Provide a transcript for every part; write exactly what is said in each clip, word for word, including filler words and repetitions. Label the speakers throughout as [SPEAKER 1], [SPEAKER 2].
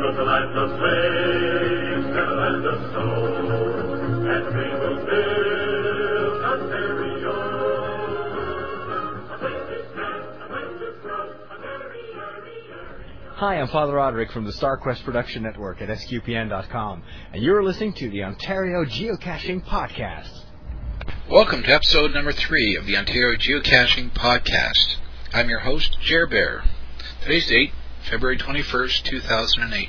[SPEAKER 1] was the land of slaves, and the land of snow, and we will build Ontario. A place to stand, a place to grow, Ontario.
[SPEAKER 2] Hi, I'm Father Roderick from the StarQuest Production Network at S Q P N dot com, and you're listening to the Ontario Geocaching Podcast.
[SPEAKER 3] Welcome to episode number three of the Ontario Geocaching Podcast. I'm your host, Jer Bear. Today's date, February twenty-first, two thousand eight.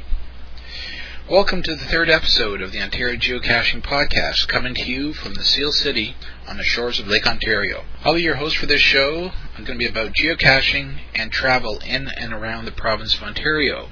[SPEAKER 3] Welcome to the third episode of the Ontario Geocaching Podcast, coming to you from the Seal City on the shores of Lake Ontario. I'll be your host for this show. I'm going to be about geocaching and travel in and around the province of Ontario.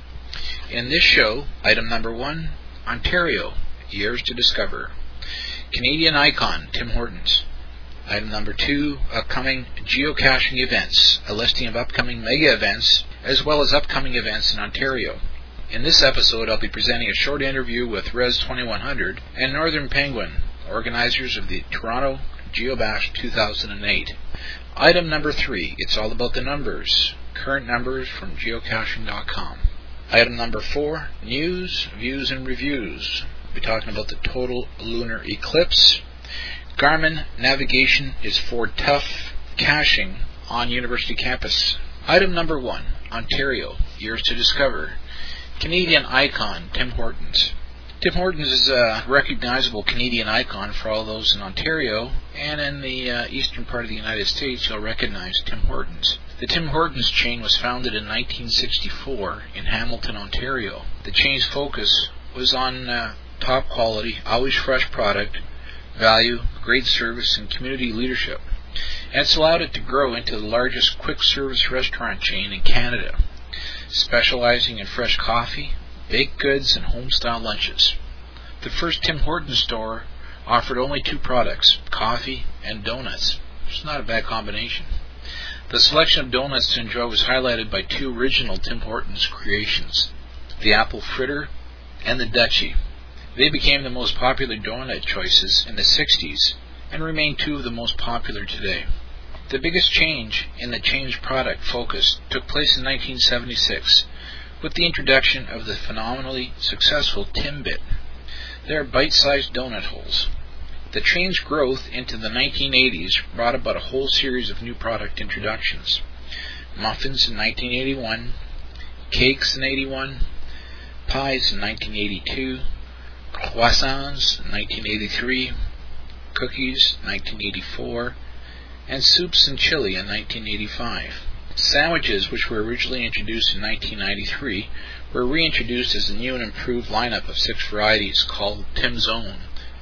[SPEAKER 3] In this show, item number one, Ontario, Years to Discover. Canadian icon, Tim Hortons. Item number two, upcoming geocaching events, a listing of upcoming mega events, as well as upcoming events in Ontario. In this episode, I'll be presenting a short interview with Res twenty-one hundred and Northern Penguin, organizers of the Toronto GeoBash two thousand eight. Item number three, it's all about the numbers, current numbers from geocaching dot com. Item number four, news, views, and reviews. We'll be talking about the total lunar eclipse. Garmin navigation is for tough caching on university campus. Item number one, Ontario, Years to Discover. Canadian icon, Tim Hortons. Tim Hortons is a recognizable Canadian icon for all those in Ontario, and in the uh, eastern part of the United States, you'll recognize Tim Hortons. The Tim Hortons chain was founded in nineteen sixty-four in Hamilton, Ontario. The chain's focus was on uh, top quality, always fresh product, value, great service, and community leadership. And it's allowed it to grow into the largest quick service restaurant chain in Canada, specializing in fresh coffee, baked goods, and home-style lunches. The first Tim Hortons store offered only two products, coffee and donuts. It's not a bad combination. The selection of donuts to enjoy was highlighted by two original Tim Hortons creations, the Apple Fritter and the Dutchie. They became the most popular donut choices in the sixties and remain two of the most popular today. The biggest change in the chain's product focus took place in nineteen seventy-six with the introduction of the phenomenally successful Timbit. They are bite-sized donut holes. The chain's growth into the nineteen eighties brought about a whole series of new product introductions. Muffins in nineteen eighty-one, cakes in eighty-one, pies in nineteen eighty-two, croissants in nineteen eighty-three, cookies nineteen eighty-four, and soups and chili in nineteen eighty-five. Sandwiches, which were originally introduced in nineteen ninety-three, were reintroduced as a new and improved lineup of six varieties called Tim's Own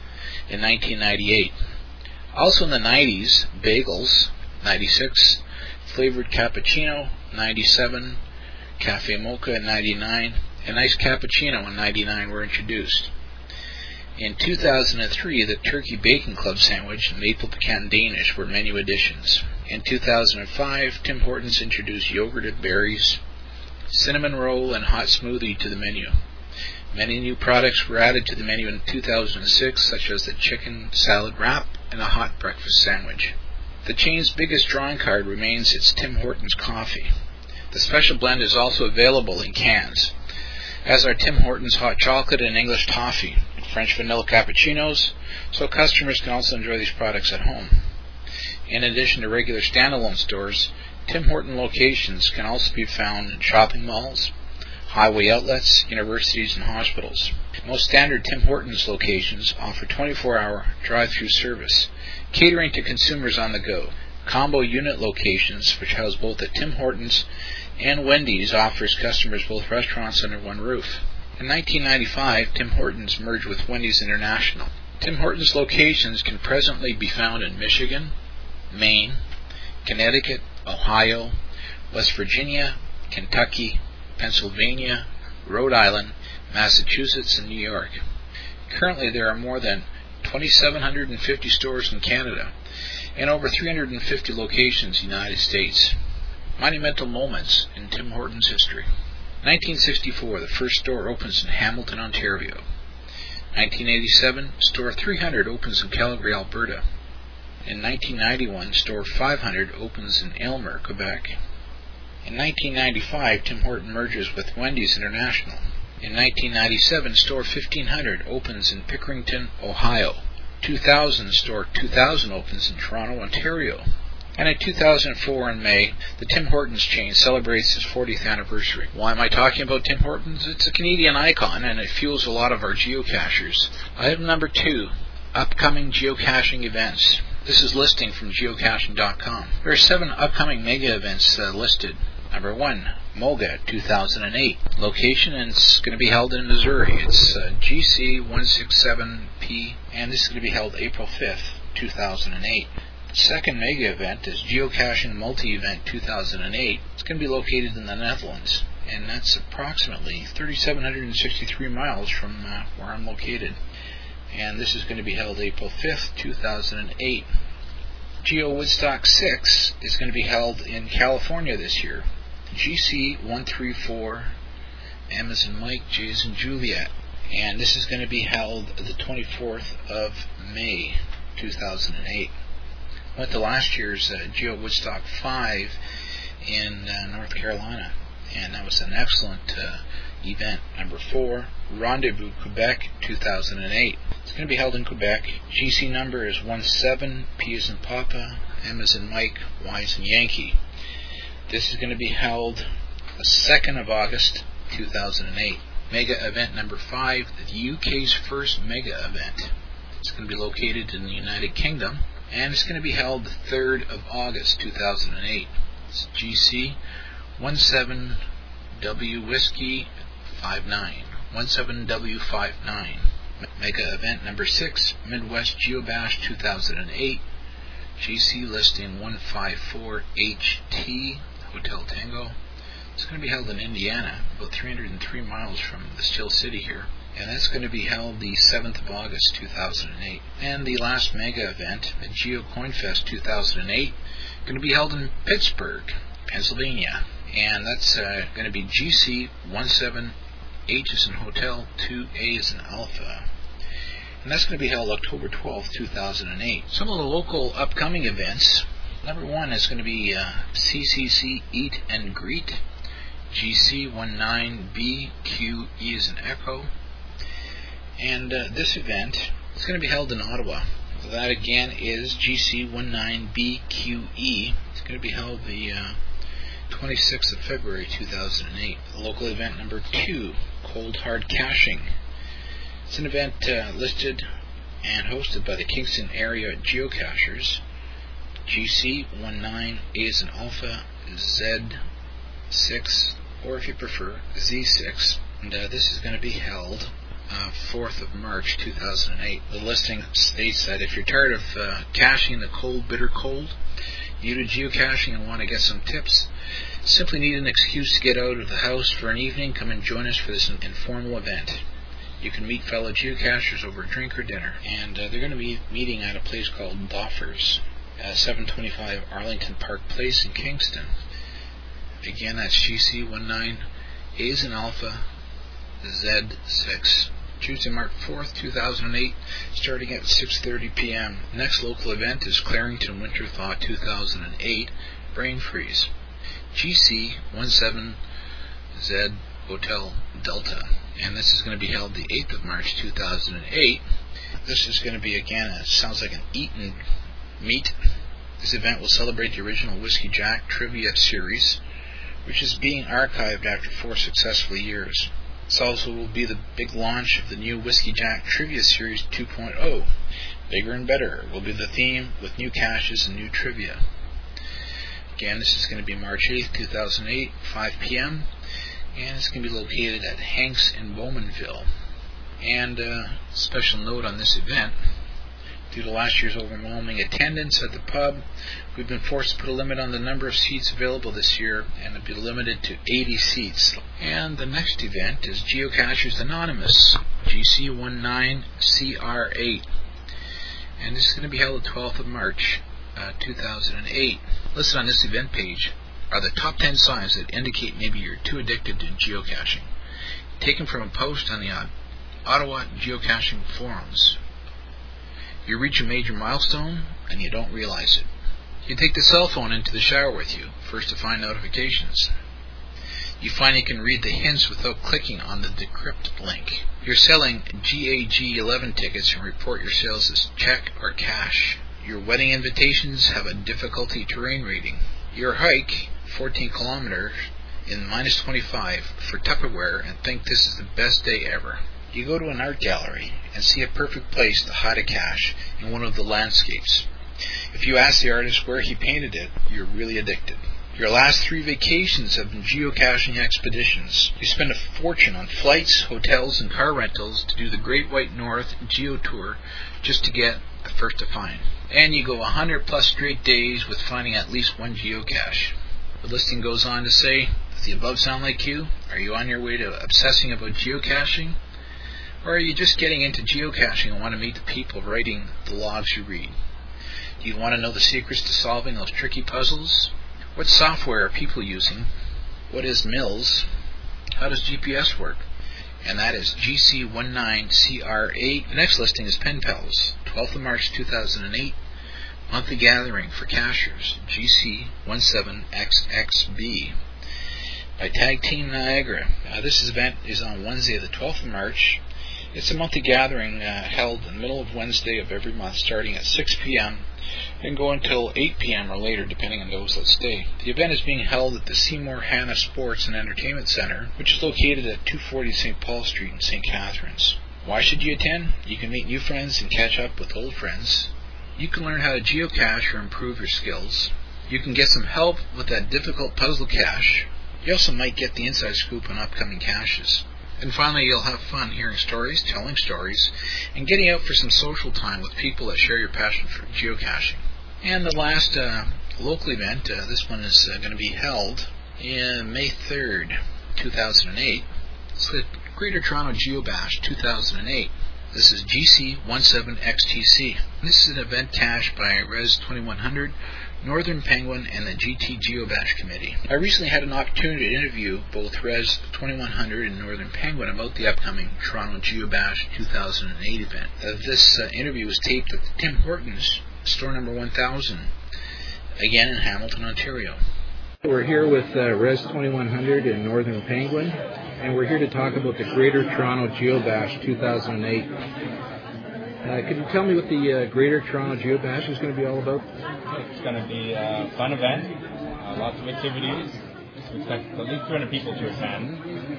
[SPEAKER 3] in nineteen ninety-eight. Also in the nineties, bagels, ninety-six, flavored cappuccino, ninety-seven, cafe mocha in ninety-nine, and iced cappuccino in ninety-nine were introduced. In two thousand three, the Turkey Bacon Club sandwich and Maple Pecan Danish were menu additions. In two thousand five, Tim Hortons introduced yogurted berries, cinnamon roll, and hot smoothie to the menu. Many new products were added to the menu in two thousand six, such as the chicken salad wrap and a hot breakfast sandwich. The chain's biggest drawing card remains its Tim Hortons coffee. The special blend is also available in cans, as are Tim Hortons hot chocolate and English toffee, French vanilla cappuccinos, so customers can also enjoy these products at home. In addition to regular standalone stores, Tim Hortons locations can also be found in shopping malls, highway outlets, universities, and hospitals. Most standard Tim Hortons locations offer twenty-four hour drive-through service, catering to consumers on the go. Combo unit locations, which house both the Tim Hortons and Wendy's, offers customers both restaurants under one roof. In nineteen ninety-five, Tim Hortons merged with Wendy's International. Tim Hortons locations can presently be found in Michigan, Maine, Connecticut, Ohio, West Virginia, Kentucky, Pennsylvania, Rhode Island, Massachusetts, and New York. Currently, there are more than two thousand seven hundred fifty stores in Canada and over three hundred fifty locations in the United States. Monumental moments in Tim Hortons history. nineteen sixty-four, the first store opens in Hamilton, Ontario. nineteen eighty-seven, store three hundred opens in Calgary, Alberta. In nineteen ninety-one, store five hundred opens in Aylmer, Quebec. In nineteen ninety-five, Tim Hortons merges with Wendy's International. In nineteen ninety-seven, Store fifteen hundred opens in Pickerington, Ohio. two thousand, Store two thousand opens in Toronto, Ontario. And in two thousand four, in May, the Tim Hortons chain celebrates its fortieth anniversary. Why am I talking about Tim Hortons? It's a Canadian icon, and it fuels a lot of our geocachers. Item number two, upcoming geocaching events. This is listing from geocaching dot com. There are seven upcoming mega events uh, listed. Number one, MOGA two thousand eight. Location, and it's going to be held in Missouri. It's uh, G C one sixty-seven P, and this is going to be held April fifth, two thousand eight. The second mega event is Geocaching Multi-Event two thousand eight. It's going to be located in the Netherlands, and that's approximately three thousand seven hundred sixty-three miles from uh, where I'm located. And this is going to be held April fifth, two thousand eight. Geo Woodstock six is going to be held in California this year. G C one thirty-four, M as in Mike, J as in Juliet. And this is going to be held the twenty-fourth of May, two thousand eight. Went to last year's uh, Geo Woodstock five in uh, North Carolina, and that was an excellent uh, event. Number four, Rendezvous Quebec two thousand eight. It's going to be held in Quebec. G C number is one seven, P as in Papa, M as in Mike, Y as in Yankee. This is going to be held the second of August two thousand eight. Mega event number five, the U K's first mega event. It's going to be located in the United Kingdom, and it's going to be held the third of August two thousand eight. It's G C one seven W Whiskey five nine. one seven W five nine. Mega event number six, Midwest Geobash two thousand eight. G C listing one five four H T, Hotel Tango. It's going to be held in Indiana, about three hundred three miles from the Still City here. And that's going to be held the seventh of August two thousand eight. And the last mega event, the Geo Coin Fest two thousand eight, going to be held in Pittsburgh, Pennsylvania. And that's uh, going to be G C one seven H as in Hotel, two A as in Alpha. And that's going to be held October twelfth, two thousand eight. Some of the local upcoming events. Number one is going to be uh, C C C Eat and Greet, G C one nine B Q E as in Echo. And uh, this event is going to be held in Ottawa. That again is G C one nine B Q E. It's going to be held the uh, twenty-sixth of February two thousand eight. Local event number two, Cold Hard Caching. It's an event uh, listed and hosted by the Kingston area geocachers. G C one nine A as in Alpha, Z six, or if you prefer, Z six. And uh, this is going to be held uh, fourth of March two thousand eight. The listing states that if you're tired of uh, caching the cold, bitter cold, you do geocaching and want to get some tips, simply need an excuse to get out of the house for an evening, come and join us for this informal event. You can meet fellow geocachers over a drink or dinner, and uh, they're going to be meeting at a place called Doffers, uh, seven twenty-five Arlington Park Place in Kingston. Again, that's G C one nine A as in Alpha, Z six. Tuesday, March fourth, two thousand eight, starting at six thirty p.m. Next local event is Clarington Winter Thaw two thousand eight, Brain Freeze. G C one seven Z Hotel Delta. And this is going to be held the eighth of March two thousand eight. This is going to be, again, it sounds like an eaten meat. This event will celebrate the original Whiskey Jack Trivia Series, which is being archived after four successful years. This also will be the big launch of the new Whiskey Jack Trivia Series two point oh. Bigger and better will be the theme, with new caches and new trivia. Again, this is going to be March eighth, two thousand eight, five p.m. and it's going to be located at Hanks in Bowmanville. And uh, special note on this event, due to last year's overwhelming attendance at the pub, we've been forced to put a limit on the number of seats available this year, and it'll be limited to eighty seats. And the next event is Geocachers Anonymous, G C one nine C R eight. And this is going to be held the twelfth of March, uh, two thousand eight. Listed on this event page are the top ten signs that indicate maybe you're too addicted to geocaching. Taken from a post on the uh, Ottawa Geocaching Forums. You reach a major milestone and you don't realize it. You take the cell phone into the shower with you, first to find notifications. you find you can read the hints without clicking on the decrypt link. You're selling G A G eleven tickets and report your sales as check or cash. Your wedding invitations have a difficulty terrain rating. Your hike, fourteen kilometers, in minus twenty-five for Tupperware and think this is the best day ever. You go to an art gallery and see a perfect place to hide a cache in one of the landscapes. If you ask the artist where he painted it, you're really addicted. Your last three vacations have been geocaching expeditions. You spend a fortune on flights, hotels, and car rentals to do the Great White North Geo Tour just to get the first to find. And you go one hundred plus straight days with finding at least one geocache. The listing goes on to say, does the above sound like you? Are you on your way to obsessing about geocaching? Or are you just getting into geocaching and want to meet the people writing the logs you read? Do you want to know the secrets to solving those tricky puzzles? What software are people using? What is M I L S? How does G P S work? And that is G C nineteen C R eight. The next listing is Pen Pals, twelfth of March two thousand eight. Monthly gathering for cachers, G C seventeen X X B. By Tag Team Niagara. Uh, this event is on Wednesday, the twelfth of March. It's a monthly gathering uh, held in the middle of Wednesday of every month, starting at six p.m. and go until eight p.m. or later, depending on those that stay. The event is being held at the Seymour Hanna Sports and Entertainment Center, which is located at two forty Saint Paul Street in Saint Catharines. Why should you attend? You can meet new friends and catch up with old friends. You can learn how to geocache or improve your skills. You can get some help with that difficult puzzle cache. You also might get the inside scoop on upcoming caches. And finally, you'll have fun hearing stories, telling stories, and getting out for some social time with people that share your passion for geocaching. And the last uh, local event, uh, this one is uh, going to be held in May third, two thousand eight. It's the Greater Toronto GeoBash two thousand eight. This is G C seventeen X T C. This is an event cached by Res twenty-one hundred, Northern Penguin, and the G T GeoBash Committee. I recently had an opportunity to interview both Res twenty-one hundred and Northern Penguin about the upcoming Toronto GeoBash two thousand eight event. Uh, this uh, interview was taped at Tim Hortons, store number one thousand, again in Hamilton, Ontario.
[SPEAKER 4] We're here with uh, Res twenty-one hundred and Northern Penguin, and we're here to talk about the Greater Toronto GeoBash two thousand eight. Uh, could you tell me what the uh, Greater Toronto GeoBash is going to be all about?
[SPEAKER 5] It's going to be a fun event, uh, lots of activities. We expect at least two hundred people to attend.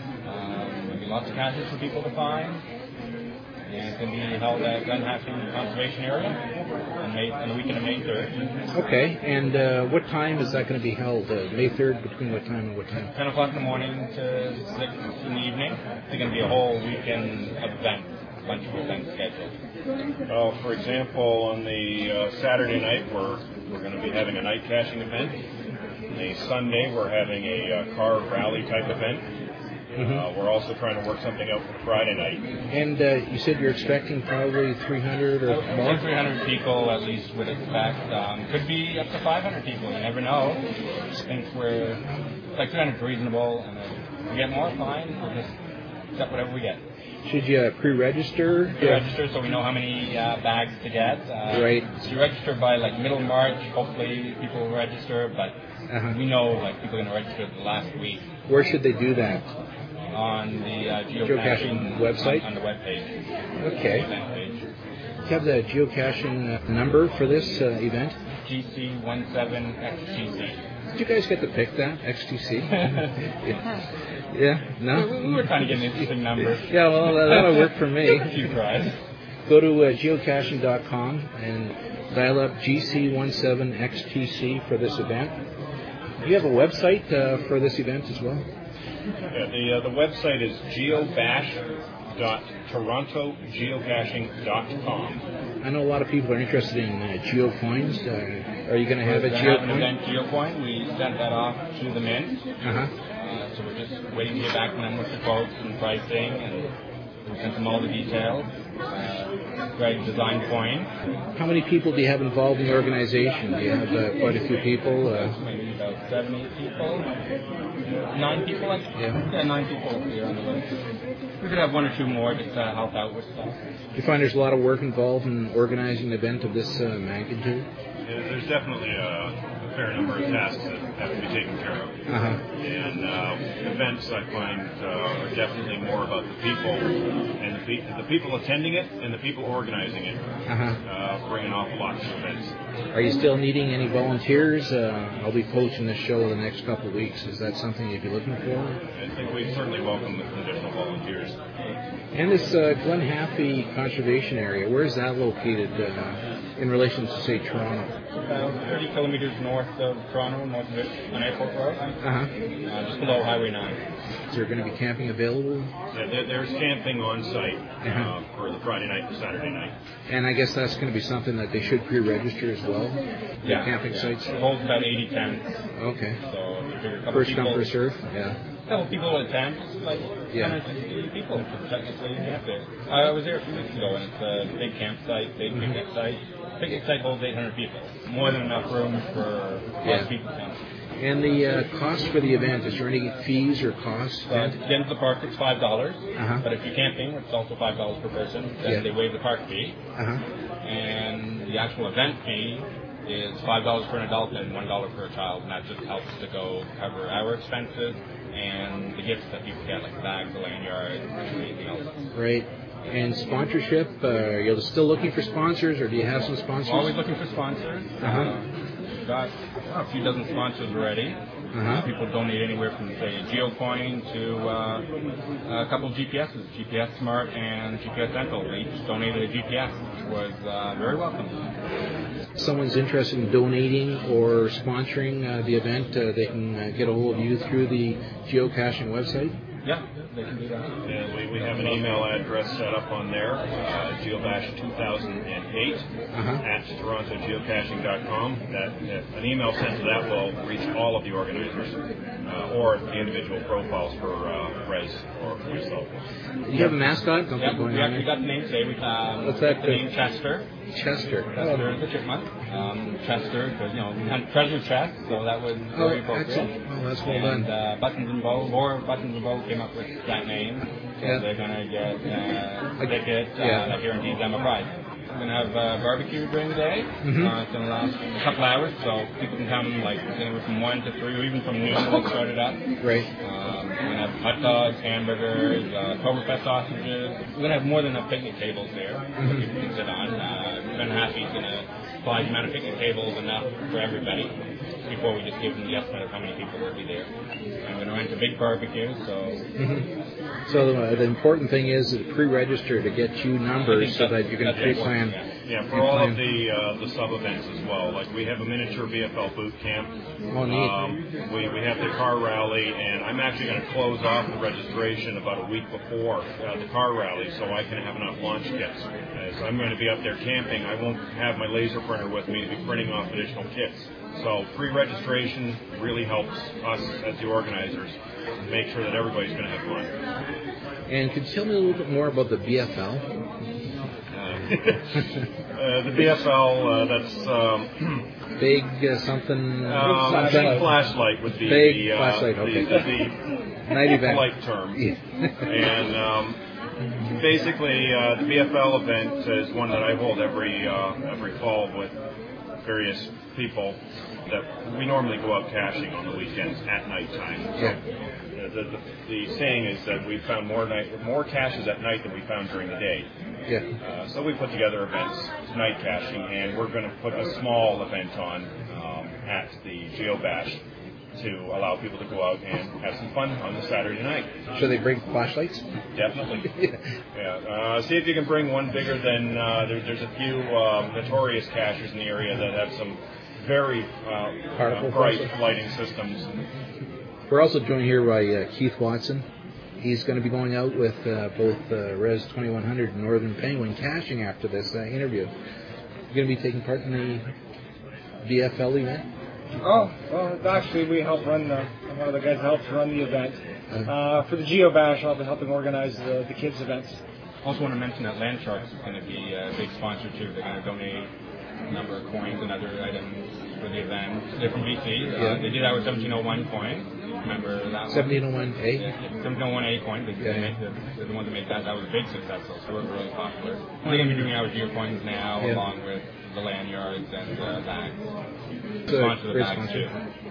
[SPEAKER 5] Um, there'll be lots of caches for people to find. And it's going to be held at Dunhaven Conservation Area on, May, on the weekend of May third.
[SPEAKER 4] Okay, and uh, what time is that going to be held? Uh, May third, between what time and what time?
[SPEAKER 5] ten o'clock in the morning to six in the evening. It's going to be a whole weekend of events. Bunch of events scheduled.
[SPEAKER 6] Uh, for example, on the uh, Saturday night, we're we're going to be having a night caching event. On a Sunday, we're having a uh, car rally type event. Mm-hmm. Uh, we're also trying to work something out for Friday night.
[SPEAKER 4] And uh, you said you're expecting probably three hundred or more?
[SPEAKER 5] three hundred people at least would expect. Um, could be up to five hundred people. You never know. I think we're like three hundred is reasonable, and if we get more, fine. We'll just accept whatever we get.
[SPEAKER 4] Should you uh, pre-register?
[SPEAKER 5] Pre-register so we know how many uh, bags to get. Uh,
[SPEAKER 4] right.
[SPEAKER 5] So you register by like middle of March. Hopefully people will register, but uh-huh. we know like people are going to register the last week.
[SPEAKER 4] Where should they do that?
[SPEAKER 5] On the uh, geocaching,
[SPEAKER 4] geocaching website?
[SPEAKER 5] On, on the web page.
[SPEAKER 4] Okay.
[SPEAKER 5] Page.
[SPEAKER 4] Do you have the geocaching uh, number for this uh, event?
[SPEAKER 5] G C seventeen X T C.
[SPEAKER 4] Did you guys get to pick that, X T C? yeah. Yeah, no?
[SPEAKER 5] We were trying to get an interesting number.
[SPEAKER 4] Yeah, well, that'll work for me.
[SPEAKER 5] A few tries.
[SPEAKER 4] Go to uh, geocaching dot com and dial up G C seventeen X T C for this event. Do you have a website uh, for this event as well?
[SPEAKER 6] Yeah, the, uh, the website is geobash dot toronto geocaching dot com.
[SPEAKER 4] I know a lot of people are interested in uh, geocoins. Uh, are you going to have a
[SPEAKER 5] geocoin? Have an
[SPEAKER 4] geocoin?
[SPEAKER 5] event geocoin. We sent that off to the Mint.
[SPEAKER 4] Uh-huh.
[SPEAKER 5] So we're just waiting to hear back from them with the quotes and pricing, and we sent them all the details. Uh, Greg designed coin.
[SPEAKER 4] How many people do you have involved in the organization? Do you have uh, quite a few people? Uh,
[SPEAKER 5] Maybe about seven, eight people. Nine people, I think.
[SPEAKER 4] Yeah.
[SPEAKER 5] yeah, nine people here on the list. We could have one or two more just to help out with stuff.
[SPEAKER 4] Do you find there's a lot of work involved in organizing an event of this uh, magnitude?
[SPEAKER 6] Yeah, there's definitely a fair number of tasks that have to be taken care of.
[SPEAKER 4] Uh-huh.
[SPEAKER 6] And uh, events, I find, uh, are definitely more about the people and the, pe- the people attending it and the people organizing it.
[SPEAKER 4] Uh-huh.
[SPEAKER 6] Uh, bring an awful lot to events.
[SPEAKER 4] Are you still needing any volunteers? Uh, I'll be coaching this show the next couple of weeks. Is that something you'd be looking for?
[SPEAKER 6] I think we certainly welcome the additional volunteers.
[SPEAKER 4] And this uh, Glen Happy Conservation Area, where is that located uh, in relation to, say, Toronto?
[SPEAKER 5] About thirty kilometers north of Toronto, north of it, on Airport Road,
[SPEAKER 4] Uh-huh.
[SPEAKER 5] uh, just below Highway nine.
[SPEAKER 4] Is there going to be camping available?
[SPEAKER 6] Yeah, there, there's camping on site uh,
[SPEAKER 4] Uh-huh.
[SPEAKER 6] for the Friday night and Saturday night.
[SPEAKER 4] And I guess that's going to be something that they should pre-register as well? The
[SPEAKER 5] Yeah,
[SPEAKER 4] camping
[SPEAKER 5] yeah.
[SPEAKER 4] sites?
[SPEAKER 5] It holds about eighty tents.
[SPEAKER 4] Okay.
[SPEAKER 5] So if you figure a couple
[SPEAKER 4] First
[SPEAKER 5] people,
[SPEAKER 4] come, first serve? Yeah.
[SPEAKER 5] a couple people at tents, like
[SPEAKER 4] Yeah.
[SPEAKER 5] one hundred fifty people could technically camp there. I was there a few weeks ago, and it's a big campsite, big
[SPEAKER 4] Mm-hmm.
[SPEAKER 5] picnic site. Picnic site holds eight hundred people. More than enough room for lots
[SPEAKER 4] Yeah.
[SPEAKER 5] of people to camp.
[SPEAKER 4] And the uh, cost for the event, is there any fees or costs?
[SPEAKER 5] Uh, to get into the park, it's five dollars.
[SPEAKER 4] Uh-huh.
[SPEAKER 5] But if you're camping, it's also five dollars per person. Then
[SPEAKER 4] Yeah.
[SPEAKER 5] they waive the park fee,
[SPEAKER 4] Uh-huh.
[SPEAKER 5] and the actual event fee is five dollars for an adult and one dollar for a child, and that just helps to go cover our expenses and the gifts that people get, like bags, the lanyard, and anything else.
[SPEAKER 4] Right. And sponsorship, uh, are you still looking for sponsors, or do you have some sponsors?
[SPEAKER 5] Always looking for sponsors.
[SPEAKER 4] Uh-huh.
[SPEAKER 5] Uh, we've got oh, a few dozen sponsors already.
[SPEAKER 4] Uh-huh.
[SPEAKER 5] Uh, people donate anywhere from, say, a GeoCoin to uh, a couple of G P S's, G P S Smart and G P S Central. They each donated a G P S, which was uh, very welcome.
[SPEAKER 4] If someone's interested in donating or sponsoring uh, the event, uh, they can uh, get a hold of you through the geocaching website?
[SPEAKER 5] Yeah, they can do that.
[SPEAKER 6] And we, we have an email address set up on there, uh, geobash two thousand eight
[SPEAKER 4] Uh-huh.
[SPEAKER 6] at toronto geocaching dot com. That, uh, an email sent to that will reach all of the organizers uh, or the individual profiles for uh, Rez or for myself.
[SPEAKER 4] Do you have a mascot? Something
[SPEAKER 5] Yeah,
[SPEAKER 4] going
[SPEAKER 5] we
[SPEAKER 4] on
[SPEAKER 5] actually
[SPEAKER 4] there?
[SPEAKER 5] got the name today. We um,
[SPEAKER 4] What's that?
[SPEAKER 5] The name Chester.
[SPEAKER 4] Chester.
[SPEAKER 5] Chester is a chipmunk. Um, Chester, because, you know, we had treasure chest, so that was
[SPEAKER 4] Oh,
[SPEAKER 5] very appropriate.
[SPEAKER 4] excellent. Oh, that's well
[SPEAKER 5] and,
[SPEAKER 4] done.
[SPEAKER 5] uh, Buttons and Bow, more Buttons and Bow came up with that name. So
[SPEAKER 4] Yeah.
[SPEAKER 5] they're going to get uh,
[SPEAKER 4] I-
[SPEAKER 5] a ticket uh,
[SPEAKER 4] yeah.
[SPEAKER 5] that guarantees them a prize. We're going to have uh, barbecue during the day.
[SPEAKER 4] Mhm.
[SPEAKER 5] Uh, it's going to last a couple hours, so people can come like anywhere from one to three, or even from noon when we start it up.
[SPEAKER 4] Right.
[SPEAKER 5] Um, we're going to have hot dogs, hamburgers, uh, Oktoberfest sausages. We're going to have more than enough picnic tables there that people can sit on. Uh, Ben Happy's going to supply the amount of picnic tables enough for everybody before we just give them the estimate of how many people will be there. I'm going to rent a big barbecue, so
[SPEAKER 4] Mhm. So uh, the important thing is to pre-register to get you
[SPEAKER 5] I think
[SPEAKER 4] numbers so
[SPEAKER 5] that's-
[SPEAKER 4] that you can
[SPEAKER 5] that's
[SPEAKER 4] pre-plan.
[SPEAKER 5] important,
[SPEAKER 6] Yeah, for
[SPEAKER 4] You
[SPEAKER 6] all
[SPEAKER 4] plan.
[SPEAKER 6] of the uh, the sub events as well. Like we have a miniature V F L boot camp.
[SPEAKER 4] Oh, neat.
[SPEAKER 6] Um, we we have the car rally, and I'm actually going to close off the registration about a week before uh, the car rally, so I can have enough launch kits. As I'm going to be up there camping, I won't have my laser printer with me to be printing off additional kits. So pre-registration really helps us as the organizers make sure that everybody's going to have fun.
[SPEAKER 4] And could you tell me a little bit more about the B F L?
[SPEAKER 6] Uh, the B F L, uh, that's um,
[SPEAKER 4] Big uh, something.
[SPEAKER 6] um,
[SPEAKER 4] something
[SPEAKER 6] big flashlight would be
[SPEAKER 4] Big
[SPEAKER 6] the, uh,
[SPEAKER 4] flashlight, okay.
[SPEAKER 6] the, the,
[SPEAKER 4] Night
[SPEAKER 6] the
[SPEAKER 4] event.
[SPEAKER 6] polite term.
[SPEAKER 4] Yeah.
[SPEAKER 6] And um, basically, uh, the B F L event is one that I hold every uh, every fall with various people that we normally go out caching on the weekends at nighttime. So,
[SPEAKER 4] Yeah.
[SPEAKER 6] the, the, the saying is that we found more night more caches at night than we found during the day.
[SPEAKER 4] Yeah.
[SPEAKER 6] Uh, so we put together events, night caching, and we're going to put a small event on um, at the GeoBash to allow people to go out and have some fun on the Saturday night.
[SPEAKER 4] Should they bring flashlights?
[SPEAKER 6] Definitely.
[SPEAKER 4] Yeah.
[SPEAKER 6] Yeah. Uh, see if you can bring one bigger than, uh, there, there's a few um, notorious cachers in the area that have some very uh,
[SPEAKER 4] Particle
[SPEAKER 6] uh, bright
[SPEAKER 4] filters.
[SPEAKER 6] lighting systems.
[SPEAKER 4] We're also joined here by uh, Keith Watson. He's going to be going out with uh, both uh, Res twenty-one hundred and Northern Penguin caching after this uh, interview. You're going to be taking part in the V F L event?
[SPEAKER 7] Oh, well, actually, we help run the, I'm one of the guys that helps run the event. Uh, for the GeoBash, I'll be helping organize the, the kids' events.
[SPEAKER 5] also want to mention that Land Sharks is going to be a big sponsor too. They're going to donate a number of coins and other items for the event. They're from B C. Uh,
[SPEAKER 4] Yeah.
[SPEAKER 5] They did that with seventeen oh one coin. remember that one.
[SPEAKER 4] seventeen oh one A?
[SPEAKER 5] seventeen oh one A coin, because
[SPEAKER 4] Yeah.
[SPEAKER 5] they make the, they're the ones that make that. That was a big success, so they were really popular. They're going to be doing our geocoins now,
[SPEAKER 4] Yeah.
[SPEAKER 5] along with the lanyards and uh, bags.
[SPEAKER 4] So,
[SPEAKER 5] Sponsor the
[SPEAKER 4] great
[SPEAKER 5] bags,
[SPEAKER 4] sponsor.
[SPEAKER 5] too.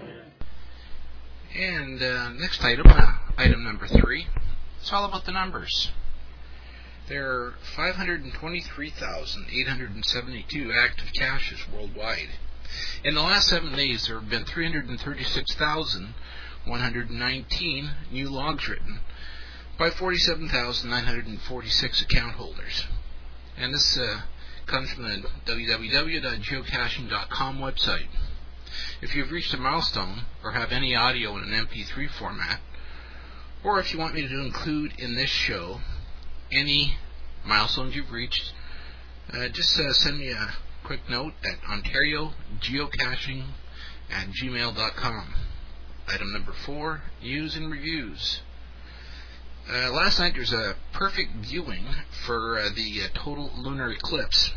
[SPEAKER 3] And uh, next item, uh, item number three, it's all about the numbers. There are five hundred twenty-three thousand eight hundred seventy-two active caches worldwide. In the last seven days, there have been three hundred thirty-six thousand one hundred nineteen new logs written by forty-seven thousand nine hundred forty-six account holders. And this uh, comes from the w w w dot geocaching dot com website. If you've reached a milestone or have any audio in an M P three format, or if you want me to include in this show any milestones you've reached, uh, just uh, send me a quick note at ontario geocaching at gmail dot com. Item number four, news and reviews. Uh, last night there was a perfect viewing for uh, the uh, total lunar eclipse.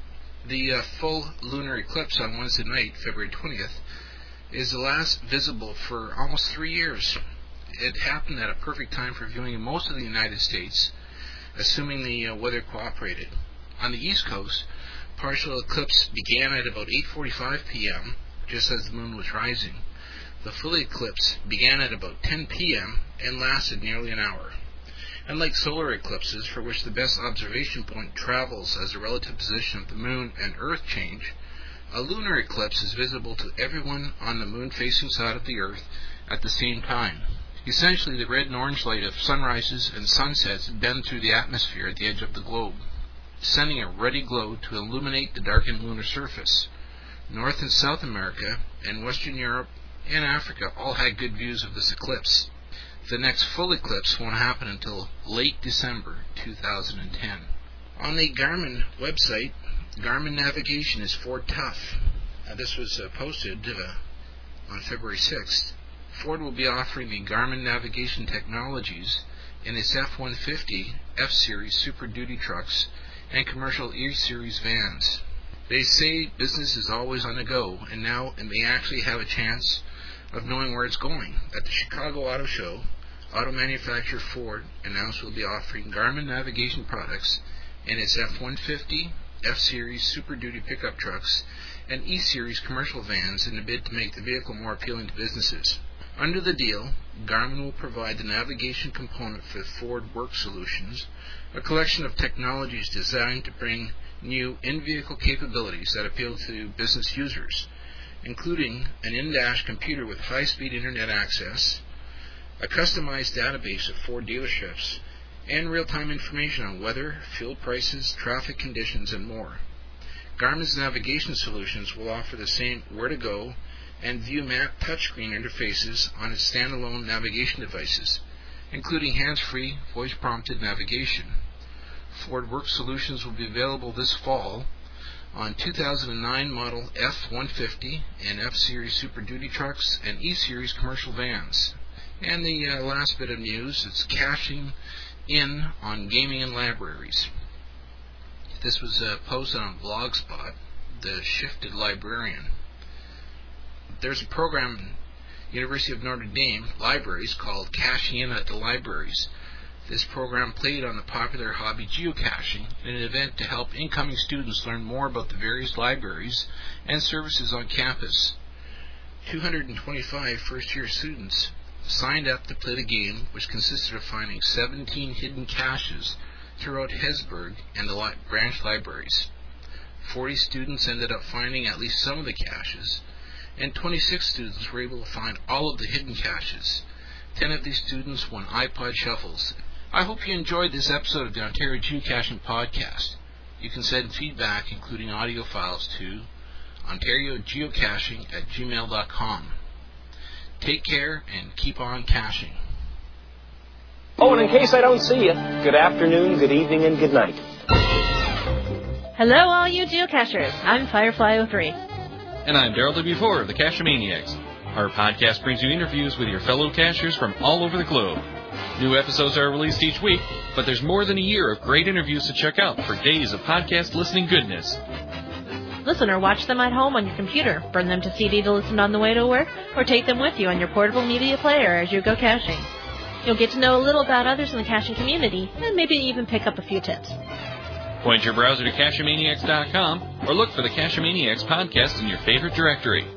[SPEAKER 3] The uh, full lunar eclipse on Wednesday night, February twentieth, is the last visible for almost three years. It happened at a perfect time for viewing in most of the United States, assuming the uh, weather cooperated. On the East Coast, partial eclipse began at about eight forty-five p.m., just as the moon was rising. The full eclipse began at about ten p.m. and lasted nearly an hour. Unlike solar eclipses, for which the best observation point travels as the relative position of the moon and Earth change, a lunar eclipse is visible to everyone on the moon-facing side of the Earth at the same time. Essentially, the red and orange light of sunrises and sunsets bend through the atmosphere at the edge of the globe, sending a ruddy glow to illuminate the darkened lunar surface. North and South America and Western Europe and Africa all had good views of this eclipse. The next full eclipse won't happen until late December two thousand ten. On the Garmin website, Garmin navigation is Ford Tough. Uh, this was uh, posted uh, on February sixth. Ford will be offering the Garmin navigation technologies in its F one fifty, F-Series Super Duty trucks, and commercial E-Series vans. They say business is always on the go, and now it may actually have a chance of knowing where it's going. At the Chicago Auto Show, auto manufacturer Ford announced it will be offering Garmin navigation products in its F one fifty, F-Series Super Duty pickup trucks, and E-Series commercial vans in a bid to make the vehicle more appealing to businesses. Under the deal, Garmin will provide the navigation component for Ford Work Solutions, a collection of technologies designed to bring new in-vehicle capabilities that appeal to business users, including an in-dash computer with high-speed internet access, a customized database of Ford dealerships, and real-time information on weather, fuel prices, traffic conditions, and more. Garmin's navigation solutions will offer the same where-to-go and view map touchscreen interfaces on its standalone navigation devices, including hands-free, voice-prompted navigation. Ford Work Solutions will be available this fall on two thousand nine model F one fifty and F-Series Super Duty trucks and E-Series commercial vans. And the uh, last bit of news, it's cashing in on gaming and libraries. This was uh, posted on Blogspot, the Shifted Librarian. There's a program in University of Notre Dame libraries called Cashing In at the Libraries. This program played on the popular hobby geocaching in an event to help incoming students learn more about the various libraries and services on campus. two hundred twenty-five first-year students signed up to play the game, which consisted of finding seventeen hidden caches throughout Hesburgh and the li- branch libraries. forty students ended up finding at least some of the caches, and twenty-six students were able to find all of the hidden caches. ten of these students won iPod shuffles. I hope you enjoyed this episode of the Ontario Geocaching Podcast. You can send feedback, including audio files, to ontario geocaching at gmail dot com. Take care and keep on caching.
[SPEAKER 8] Oh, and in case I don't see you, good afternoon, good evening, and good night.
[SPEAKER 9] Hello, all you geocachers. I'm Firefly oh three.
[SPEAKER 10] And I'm Daryl W. Ford of the Cachemaniacs. Our podcast brings you interviews with your fellow cachers from all over the globe. New episodes are released each week, but there's more than a year of great interviews to check out for days of podcast listening goodness.
[SPEAKER 9] Listen or watch them at home on your computer, burn them to C D to listen on the way to work, or take them with you on your portable media player as you go caching. You'll get to know a little about others in the caching community, and maybe even pick up a few tips.
[SPEAKER 10] Point your browser to Cachemaniacs dot com or look for the Cachemaniacs podcast in your favorite directory.